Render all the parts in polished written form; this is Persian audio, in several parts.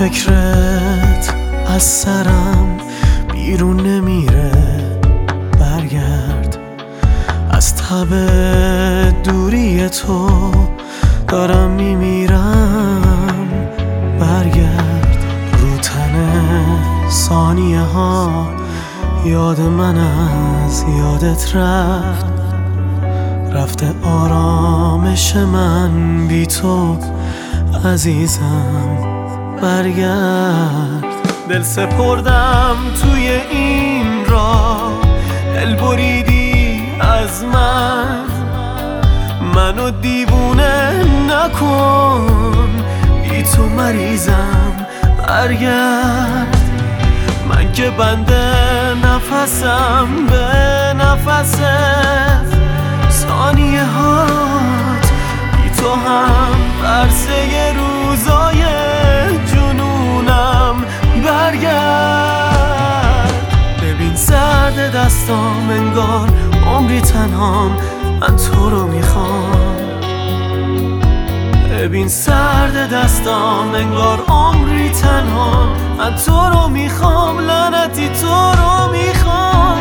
فکرت از سرم بیرون نمیره. برگرد از تب دوری تو، دارم میمیرم. برگرد رو تن ثانیه ها، یاد من از یادت رفته آرامش من بی تو عزیزم. برگرد دل سپردم توی این راه، دل بریدی از منو دیوونه نکن، بی تو مریضم. برگرد من که بنده نفسم به نفست، ثانیه هات بی تو هم برسه روزای جنونم. برگرد ببین سرد دستام، انگار عمری تنهام، من تو رو میخوام. ببین سرد دستام، انگار عمری تنهام، من تو رو میخوام. لعنتی تو رو میخوام.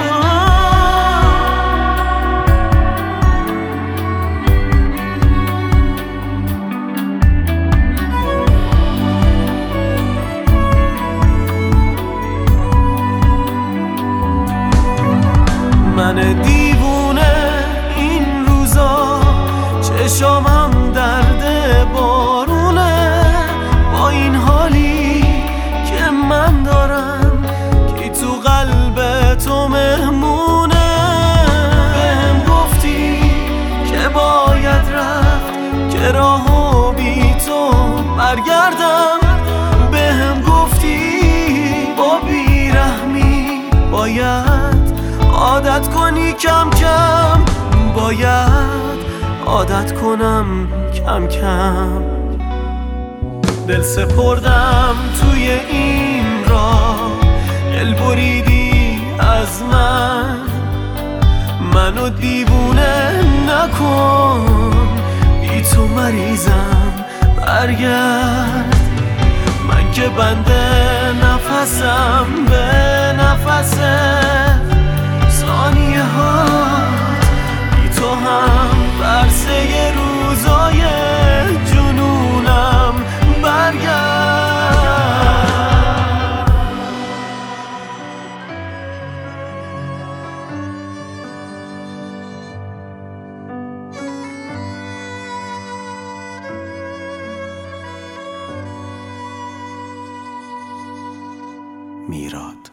من دیوونه این روزا، چشامم درد بارونه، با این حالی که من دارم، کی تو قلب تو مهمونه. بهم گفتی که باید رفت، که راهو بی تو برگردم. بهم گفتی با بیرحمی باید عادت کنی کم کم، باید عادت کنم کم کم. دل سپردم توی این راه، دل بریدی از منو دیوونه نکن، بی تو مریضم. برگرد من که بنده نفسم به نفست، ثانیه هات بی تو هم برسه روزای جنونم. برگرد میراد.